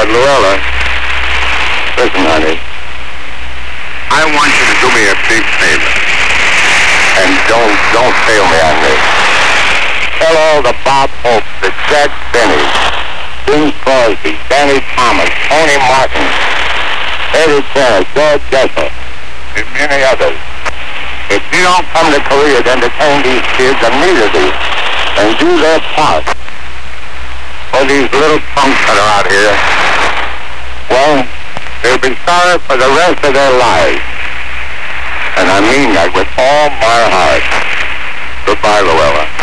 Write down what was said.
Luella, listen, honey. I want you to do me a big favor. And don't fail me on this. Tell all the Bob Hope, the Jack Benny, Bing Crosby, Danny Thomas, Tony Martin, Eddie Turner, George Jessel, and many others. If you don't come to Korea to entertain these kids immediately and do their part for these little punks that are out here, well, they'll be sorry for the rest of their lives. And I mean that with all my heart. Goodbye, Luella.